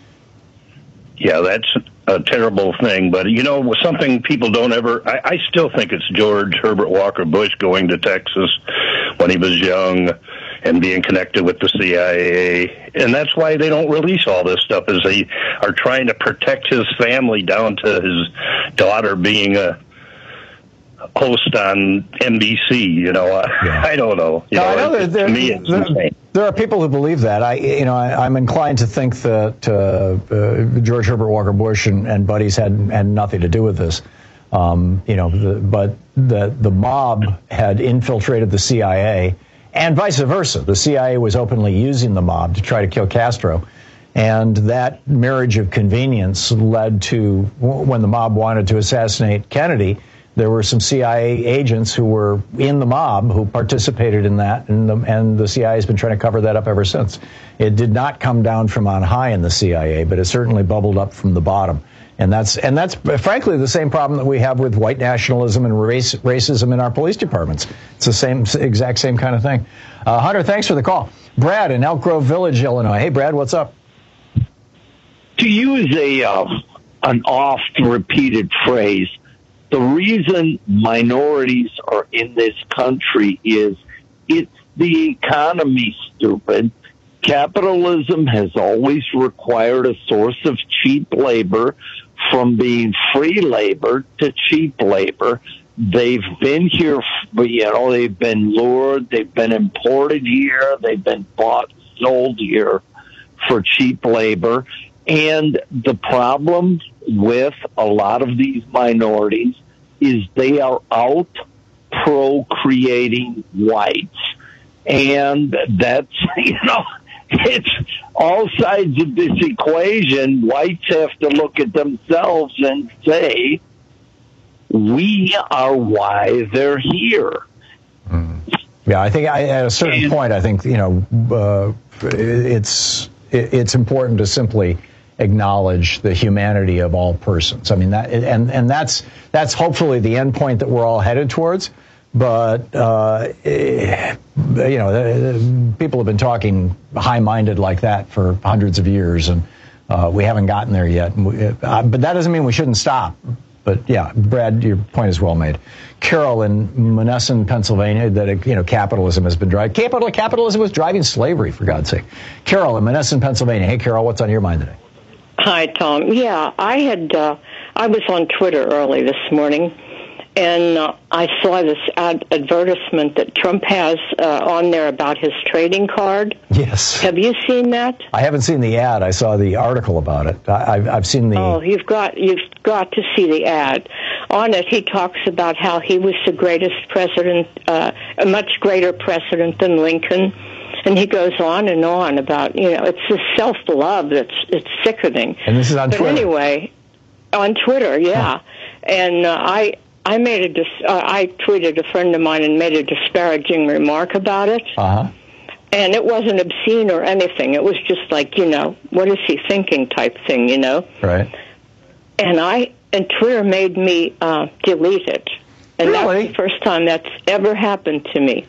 Yeah, that's a terrible thing, but, you know, something people don't ever... I, I still think it's George Herbert Walker Bush going to Texas when he was young and being connected with the C I A. And that's why they don't release all this stuff, is they are trying to protect his family down to his daughter being a host on N B C, you know. Yeah. I don't know. You no, know, I know it, there, to me, it's there, insane. There are people who believe that. I, you know, I, I'm inclined to think that uh, uh, George Herbert Walker Bush and, and buddies had had nothing to do with this. Um, you know, the, but the the mob had infiltrated the C I A, and vice versa. The C I A was openly using the mob to try to kill Castro, and that marriage of convenience led to, when the mob wanted to assassinate Kennedy, there were some C I A agents who were in the mob who participated in that, and the, and the C I A has been trying to cover that up ever since. It did not come down from on high in the C I A, but it certainly bubbled up from the bottom. And that's, and that's frankly the same problem that we have with white nationalism and race, racism in our police departments. It's the same, exact same kind of thing. Uh, Hunter, thanks for the call. Brad in Elk Grove Village, Illinois. Hey, Brad, what's up? To use a uh, an oft-repeated phrase, the reason minorities are in this country is it's the economy, stupid. Capitalism has always required a source of cheap labor from being free labor to cheap labor. They've been here, you know, they've been lured, they've been imported here, they've been bought, sold here for cheap labor. And the problem with a lot of these minorities is they are out procreating whites. And that's, you know, it's all sides of this equation. Whites have to look at themselves and say, we are why they're here. Mm. Yeah, I think I, at a certain and, point, I think, you know, uh, it's it's important to simply acknowledge the humanity of all persons. I mean, that, and and that's that's hopefully the end point that we're all headed towards. But, uh, you know, people have been talking high-minded like that for hundreds of years, and uh, we haven't gotten there yet. Uh, but that doesn't mean we shouldn't stop. But, yeah, Brad, your point is well made. Carol in Monessen, Pennsylvania, that, you know, capitalism has been driving. Capital, capitalism was driving slavery, for God's sake. Carol in Monessen, Pennsylvania. Hey, Carol, what's on your mind today? Hi, Tom. Yeah, I had, uh, I was on Twitter early this morning, and uh, I saw this ad- advertisement that Trump has uh, on there about his trading card. Yes. Have you seen that? I haven't seen the ad. I saw the article about it. I, I've, I've seen the... Oh, you've got, you've got to see the ad. On it, he talks about how he was the greatest president, uh, a much greater president than Lincoln. And he goes on and on about, you know, it's this self-love that's it's sickening. And this is on but Twitter. But anyway, on Twitter, yeah. Huh. And uh, I... I made a dis- uh, I tweeted a friend of mine and made a disparaging remark about it. Uh-huh. And it wasn't obscene or anything. It was just like, you know, what is he thinking type thing, you know? Right. And I and Twitter made me uh, delete it. And really? That's the first time that's ever happened to me.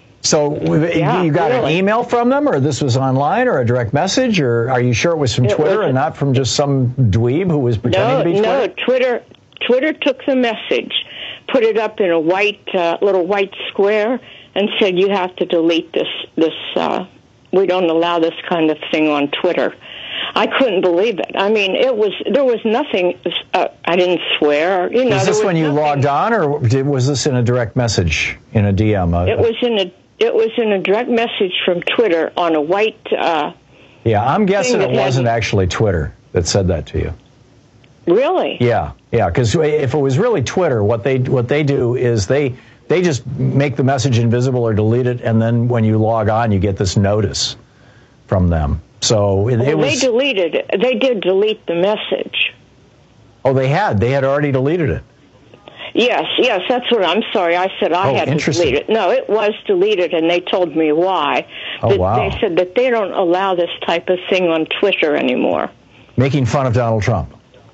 So yeah, you got really. an email from them, or this was online, or a direct message, or are you sure it was from it Twitter was, and not from just some dweeb who was pretending no, to be Twitter? No, Twitter... Twitter took the message, put it up in a white uh, little white square, and said, "You have to delete this. This uh, we don't allow this kind of thing on Twitter." I couldn't believe it. I mean, it was there was nothing. Uh, I didn't swear. You know, was this was when you nothing. logged on, or did, was this in a direct message in a D M? Uh, it was in a it was in a direct message from Twitter on a white. Uh, yeah, I'm guessing it wasn't had, actually Twitter that said that to you. Really? Yeah, yeah. Because if it was really Twitter, what they what they do is they they just make the message invisible or delete it, and then when you log on, you get this notice from them. So it, well, it was. They deleted it. They did delete the message. Oh, they had. They had already deleted it. Yes, yes. That's what I'm sorry. I said I oh, had to delete it. No, it was deleted, and they told me why. Oh, that, wow. They said that they don't allow this type of thing on Twitter anymore. Making fun of Donald Trump.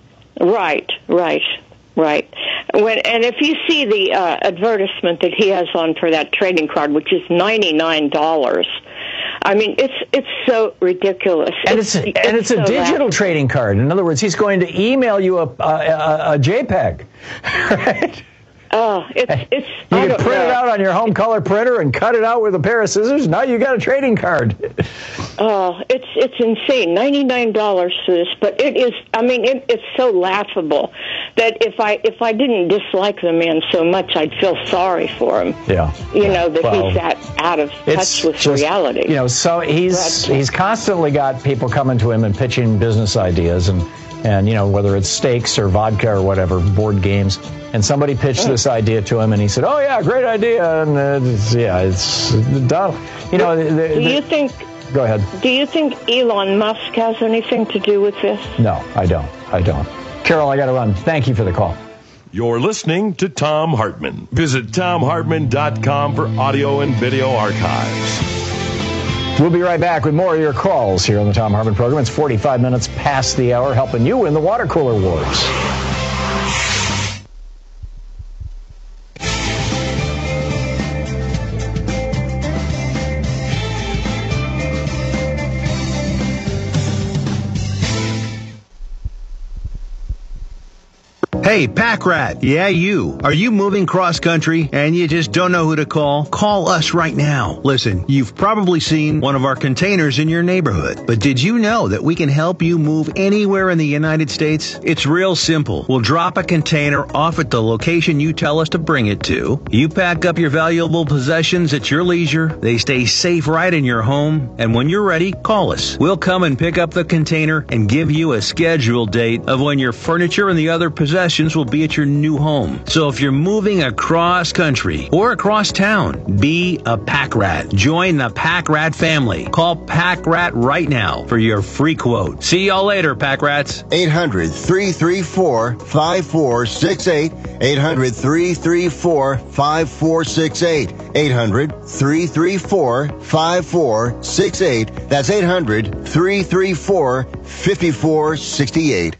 Right, right, right. When and if you see the uh, advertisement that he has on for that trading card, which is ninety-nine dollars, I mean it's it's so ridiculous. And it's, it's and it's, it's a so digital bad. trading card. In other words, he's going to email you a a, a, a JPEG, right? Oh, it's it's. You I can don't print know. it out on your home color printer and cut it out with a pair of scissors. Now you got a trading card. Oh, it's it's insane. ninety-nine dollars for this, but it is. I mean, it, it's so laughable that if I if I didn't dislike the man so much, I'd feel sorry for him. Yeah. You know that well, he's that out of touch with just, reality. You know, so he's but, he's constantly got people coming to him and pitching business ideas and. and, you know, whether it's steaks or vodka or whatever, board games. And somebody pitched this idea to him, and he said, "Oh yeah, great idea." And uh, it's, yeah, it's Donald. You know, the, the, do you think? Go ahead. Do you think Elon Musk has anything to do with this? No, I don't. I don't. Carol, I got to run. Thank you for the call. You're listening to Thom Hartmann. Visit Thom Hartmann dot com for audio and video archives. We'll be right back with more of your calls here on the Thom Hartmann program. It's forty-five minutes past the hour, helping you win the water cooler wars. Hey, Pack Rat. Yeah, you. Are you moving cross country and you just don't know who to call? Call us right now. Listen, you've probably seen one of our containers in your neighborhood, but did you know that we can help you move anywhere in the United States? It's real simple. We'll drop a container off at the location you tell us to bring it to. You pack up your valuable possessions at your leisure. They stay safe right in your home. And when you're ready, call us. We'll come and pick up the container and give you a scheduled date of when your furniture and the other possessions will be at your new home. So if you're moving across country or across town, be a Pack Rat. Join the Pack Rat family. Call Pack Rat right now for your free quote. See y'all later, Pack Rats. eight hundred, three three four, five four six eight. eight hundred, three three four, five four six eight. eight hundred, three three four, five four six eight. That's eight hundred, three three four, five four six eight.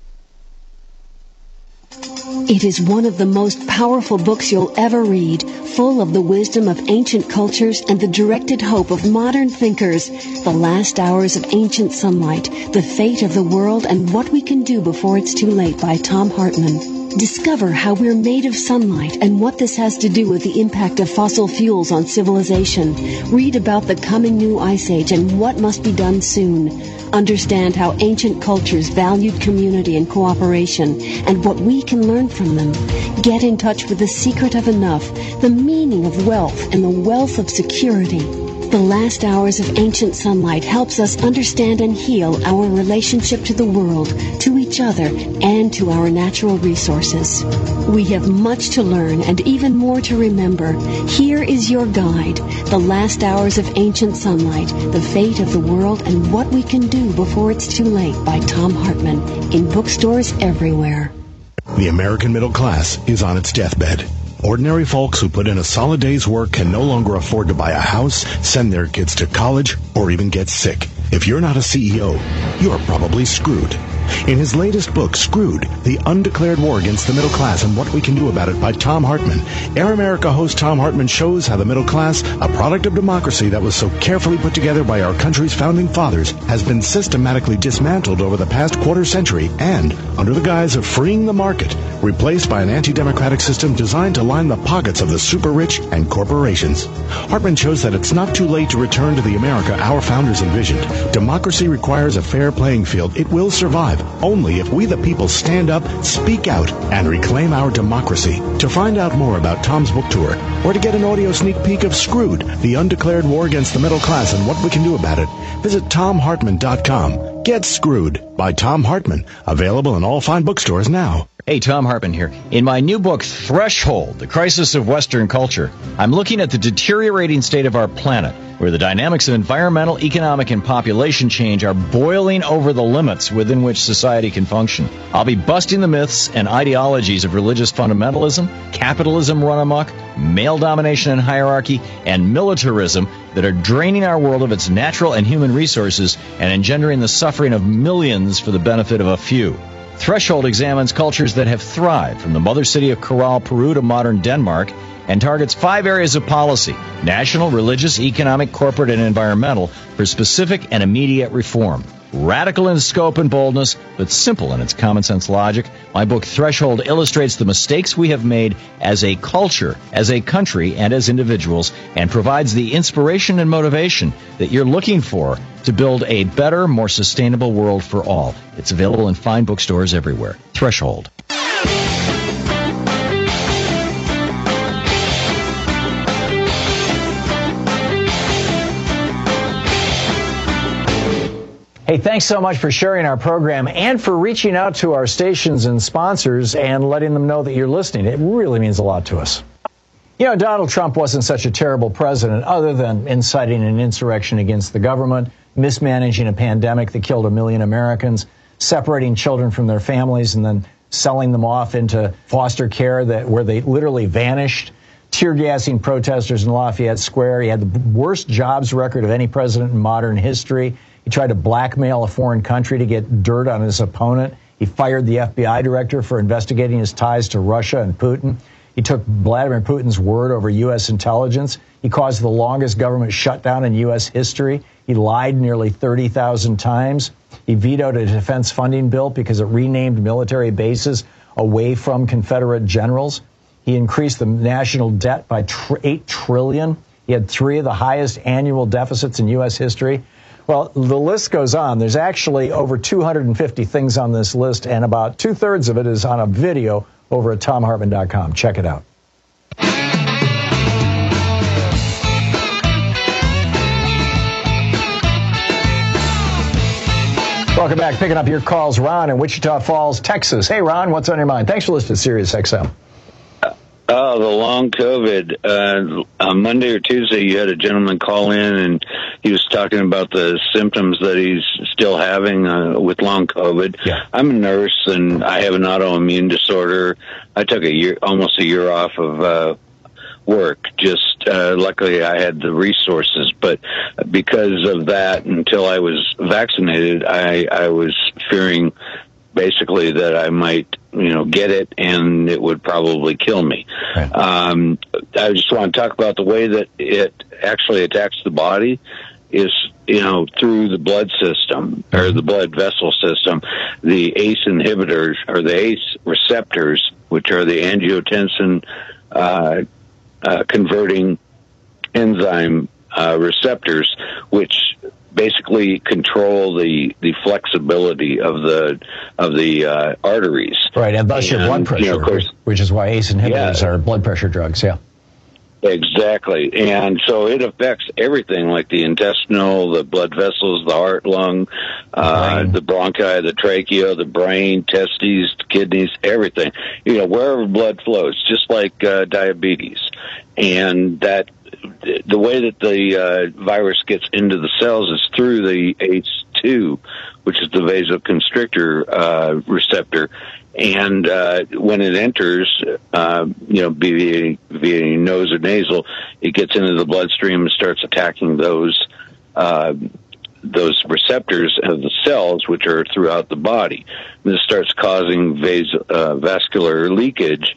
It is one of the most powerful books you'll ever read, full of the wisdom of ancient cultures and the directed hope of modern thinkers. The Last Hours of Ancient Sunlight, The Fate of the World and What We Can Do Before It's Too Late by Thom Hartmann. Discover how we're made of sunlight and what this has to do with the impact of fossil fuels on civilization. Read about the coming new ice age and what must be done soon. Understand how ancient cultures valued community and cooperation and what we can learn from them. Get in touch with the secret of enough, the meaning of wealth, and the wealth of security. The Last Hours of Ancient Sunlight helps us understand and heal our relationship to the world, to each other, and to our natural resources. We have much to learn and even more to remember. Here is your guide, The Last Hours of Ancient Sunlight, The Fate of the World and What We Can Do Before It's Too Late by Thom Hartmann, in bookstores everywhere. The American middle class is on its deathbed. Ordinary folks who put in a solid day's work can no longer afford to buy a house, send their kids to college, or even get sick. If you're not a C E O, you're probably screwed. In his latest book, Screwed, The Undeclared War Against the Middle Class and What We Can Do About It by Thom Hartmann, Air America host Thom Hartmann shows how the middle class, a product of democracy that was so carefully put together by our country's founding fathers, has been systematically dismantled over the past quarter century and, under the guise of freeing the market, replaced by an anti-democratic system designed to line the pockets of the super-rich and corporations. Hartmann shows that it's not too late to return to the America our founders envisioned. Democracy requires a fair playing field. It will survive only if we the people stand up, speak out, and reclaim our democracy. To find out more about Thom's book tour, or to get an audio sneak peek of Screwed, The Undeclared War Against the Middle Class and What We Can Do About It, visit Thom Hartmann dot com. Get Screwed by Thom Hartmann. Available in all fine bookstores now. Hey, Thom Hartmann here. In my new book, Threshold, The Crisis of Western Culture, I'm looking at the deteriorating state of our planet, where the dynamics of environmental, economic, and population change are boiling over the limits within which society can function. I'll be busting the myths and ideologies of religious fundamentalism, capitalism run amok, male domination and hierarchy, and militarism that are draining our world of its natural and human resources and engendering the suffering of millions for the benefit of a few. Threshold examines cultures that have thrived, from the mother city of Corral, Peru to modern Denmark, and targets five areas of policy: national, religious, economic, corporate, and environmental, for specific and immediate reform. Radical in scope and boldness, but simple in its common sense logic, my book Threshold illustrates the mistakes we have made as a culture, as a country, and as individuals, and provides the inspiration and motivation that you're looking for to build a better, more sustainable world for all. It's available in fine bookstores everywhere. Threshold. Hey, Hey, thanks so much for sharing our program and for reaching out to our stations and sponsors and letting them know that you're listening. It really means a lot to us. You know, Donald Trump wasn't such a terrible president other than inciting an insurrection against the government, mismanaging a pandemic that killed a million Americans, separating children from their families and then selling them off into foster care that where they literally vanished, tear gassing protesters in Lafayette Square. He had the worst jobs record of any president in modern history. He tried to blackmail a foreign country to get dirt on his opponent. He fired the F B I director for investigating his ties to Russia and Putin. He took Vladimir Putin's word over U S intelligence. He caused the longest government shutdown in U S history. He lied nearly thirty thousand times. He vetoed a defense funding bill because it renamed military bases away from Confederate generals. He increased the national debt by eight trillion dollars. He had three of the highest annual deficits in U S history. Well, the list goes on. There's actually over two hundred fifty things on this list, and about two-thirds of it is on a video over at Thom Hartmann dot com. Check it out. Welcome back. Picking up your calls, Ron in Wichita Falls, Texas. Hey, Ron, what's on your mind? Thanks for listening to Sirius X M. Oh, the long COVID. Uh, on Monday or Tuesday, you had a gentleman call in, and he was talking about the symptoms that he's still having uh, with long COVID. Yeah. I'm a nurse, and I have an autoimmune disorder. I took a year, almost a year off of uh, work. Just uh, luckily, I had the resources, but because of that, until I was vaccinated, I, I was fearing basically that I might, you know, get it and it would probably kill me. Right. Um, I just want to talk about the way that it actually attacks the body is, you know, through the blood system or the blood vessel system. The A C E inhibitors or the A C E receptors, which are the angiotensin uh, uh, converting enzyme uh, receptors, which basically control the, the flexibility of the of the uh, arteries. Right, and thus your blood pressure, you know, of course, which is why A C E inhibitors yeah, are blood pressure drugs, yeah. Exactly, and so it affects everything, like the intestinal, the blood vessels, the heart, lung, uh, the bronchi, the trachea, the brain, testes, kidneys, everything. You know, wherever blood flows, just like uh, diabetes. And that the way that the uh, virus gets into the cells is through the A C E two, which is the vasoconstrictor uh, receptor. And uh, when it enters, uh, you know, via, via nose or nasal, it gets into the bloodstream and starts attacking those uh, those receptors of the cells, which are throughout the body. And this starts causing vas- uh, vascular leakage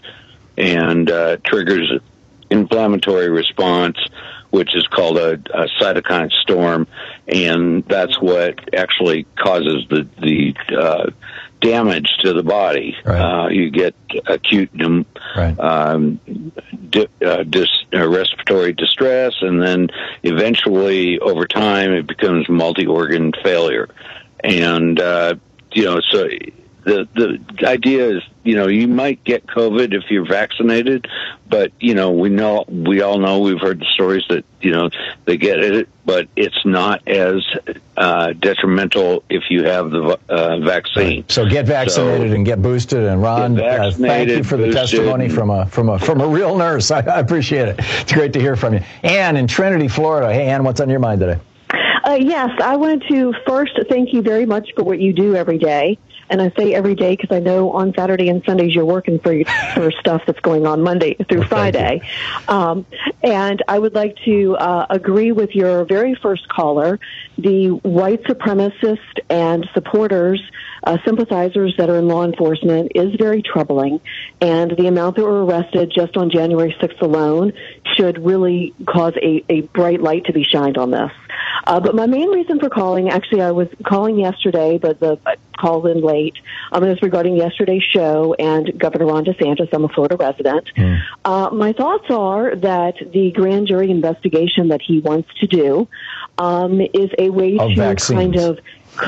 and uh, triggers inflammatory response, which is called a, a cytokine storm, and that's what actually causes the the uh, damage to the body. Right. Uh, you get acute um, right. um, di- uh, dis- uh, respiratory distress, and then eventually, over time, it becomes multi-organ failure. And uh, you know, so the the idea is, you know, you might get COVID if you're vaccinated, but, you know, we know, we all know, we've heard the stories that, you know, they get it, but it's not as uh, detrimental if you have the uh, vaccine. So get vaccinated so, and get boosted. And Ron, uh, thank you for the testimony from a from a from a real nurse. I, I appreciate it. It's great to hear from you. Ann in Trinity, Florida. Hey, Ann, what's on your mind today? Uh, yes, I wanted to first thank you very much for what you do every day. And I say every day because I know on Saturday and Sundays you're working for your, for stuff that's going on Monday through Friday. Um, and I would like to uh, agree with your very first caller. The white supremacist and supporters, uh, sympathizers that are in law enforcement is very troubling. And the amount that were arrested just on January sixth alone should really cause a, a bright light to be shined on this. Uh, but my main reason for calling, actually, I was calling yesterday, but the I called in late. Um, it was regarding yesterday's show and Governor Ron DeSantis. I'm a Florida resident. Mm. Uh, my thoughts are that the grand jury investigation that he wants to do um, is a way of to vaccines. kind of,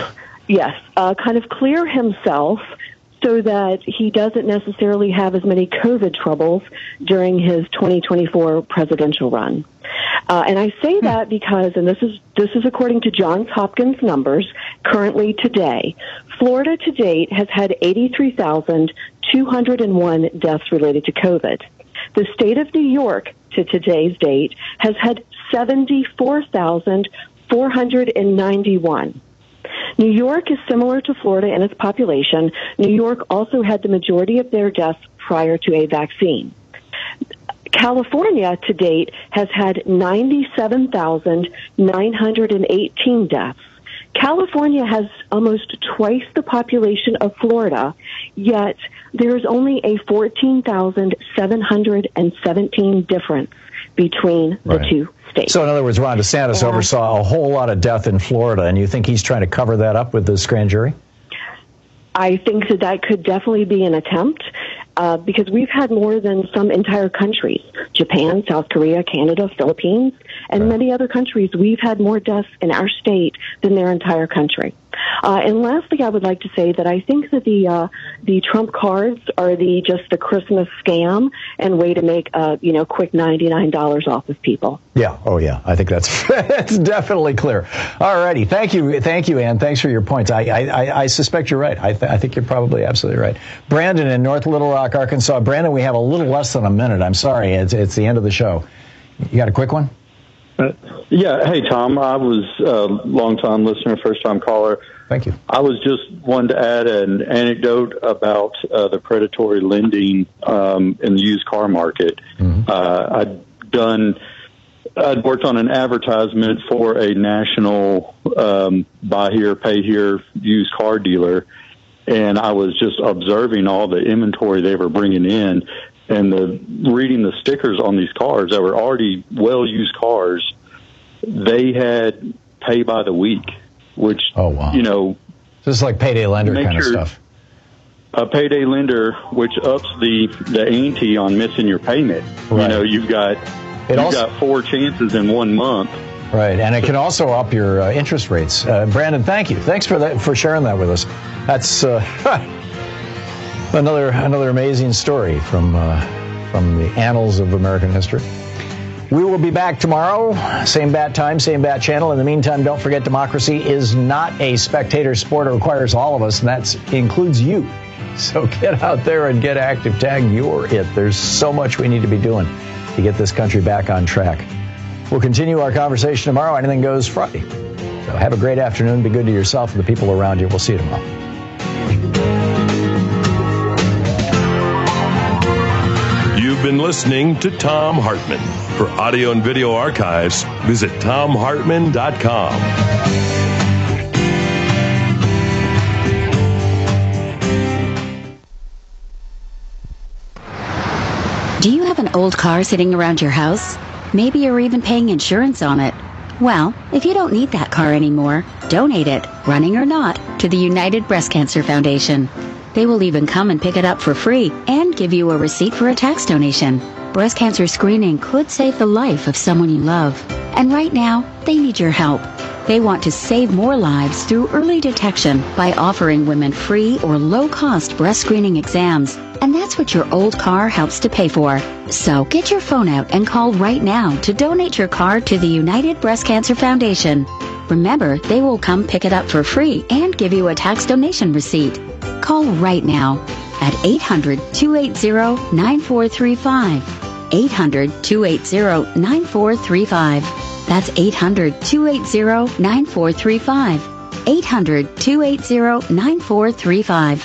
yes, uh, kind of clear himself so that he doesn't necessarily have as many COVID troubles during his twenty twenty-four presidential run. Uh, and I say that because, and this is this is according to Johns Hopkins numbers, Currently, today, Florida to date has had eighty-three thousand two hundred one deaths related to COVID. The state of New York, to today's date, has had seventy-four thousand four hundred ninety-one. New York is similar to Florida in its population. New York also had the majority of their deaths prior to a vaccine. California, to date, has had ninety-seven thousand nine hundred eighteen deaths. California has almost twice the population of Florida, yet there is only a fourteen thousand seven hundred seventeen difference between the Right. two states. So, in other words, Ron DeSantis Yeah. oversaw a whole lot of death in Florida, and you think he's trying to cover that up with this grand jury? I think that that could definitely be an attempt, uh, because we've had more than some entire countries, Japan, South Korea, Canada, Philippines, and many other countries. We've had more deaths in our state than their entire country. Uh, and lastly, I would like to say that I think that the uh, the Trump cards are the just the Christmas scam and way to make uh, you know quick ninety-nine dollars off of people. Yeah. Oh, yeah. I think that's that's definitely clear. All righty. Thank you. Thank you, Ann. Thanks for your points. I I, I suspect you're right. I, th- I think you're probably absolutely right. Brandon in North Little Rock, Arkansas. Brandon, we have a little less than a minute. I'm sorry. It's, it's the end of the show. You got a quick one? Uh, yeah. Hey, Tom. I was a long-time listener, first-time caller. Thank you. I was just wanting to add an anecdote about uh, the predatory lending um, in the used car market. Mm-hmm. Uh, I'd done, I'd worked on an advertisement for a national um, buy here, pay here used car dealer, and I was just observing all the inventory they were bringing in, and the reading the stickers on these cars that were already well-used cars. They had pay by the week. Which, oh, wow. you know... This is like payday lender kind of stuff. A payday lender, which ups the, the ante on missing your payment. Right. You know, you've got you've also, got four chances in one month. Right, and it can also up your uh, interest rates. Uh, Brandon, thank you. Thanks for that, for sharing that with us. That's uh, another another amazing story from uh, from the annals of American history. We will be back tomorrow, same bat time, same bat channel. In the meantime, don't forget democracy is not a spectator sport. It requires all of us, and that includes you. So get out there and get active. Tag you're it. There's so much we need to be doing to get this country back on track. We'll continue our conversation tomorrow. Anything Goes Friday. So have a great afternoon. Be good to yourself and the people around you. We'll see you tomorrow. You've been listening to Thom Hartmann. For audio and video archives, visit thom hartmann dot com. Do you have an old car sitting around your house? Maybe you're even paying insurance on it. Well, if you don't need that car anymore, donate it, running or not, to the United Breast Cancer Foundation. They will even come and pick it up for free and give you a receipt for a tax donation. Breast cancer screening could save the life of someone you love. And right now, they need your help. They want to save more lives through early detection by offering women free or low-cost breast screening exams. And that's what your old car helps to pay for. So get your phone out and call right now to donate your car to the United Breast Cancer Foundation. Remember, they will come pick it up for free and give you a tax donation receipt. Call right now at eight hundred, two eight zero, nine four three five. eight hundred, two eight zero, nine four three five. That's eight hundred, two eight zero, nine four three five. eight hundred, two eight zero, nine four three five.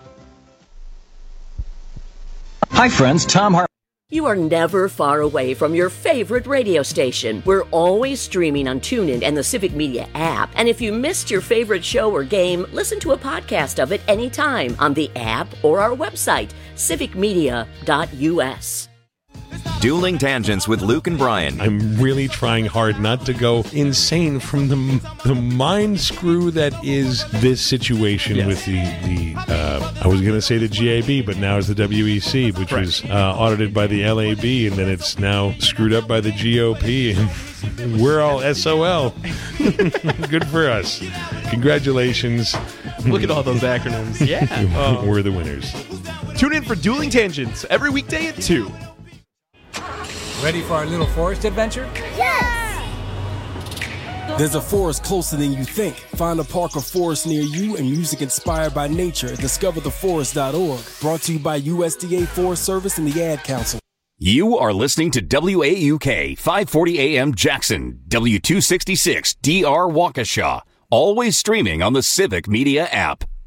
Hi, friends. Thom Hartmann. You are never far away from your favorite radio station. We're always streaming on TuneIn and the Civic Media app. And if you missed your favorite show or game, listen to a podcast of it anytime on the app or our website, civic media dot u s. Dueling Tangents with Luke and Brian. I'm really trying hard not to go insane from the the mind screw that is this situation yes. with the, the uh, I was going to say the G A B, but now it's the W E C, which right. was uh, audited by the L A B, and then it's now screwed up by the G O P, and we're all S O L. Good for us. Congratulations. Look at all those acronyms. Yeah. Oh. We're the winners. Tune in for Dueling Tangents every weekday at two. Ready for our little forest adventure? Yes! There's a forest closer than you think. Find a park or forest near you and music inspired by nature at discover the forest dot org. Brought to you by U S D A Forest Service and the Ad Council. You are listening to W A U K five forty A M Jackson, W two sixty-six D R Waukesha. Always streaming on the Civic Media app.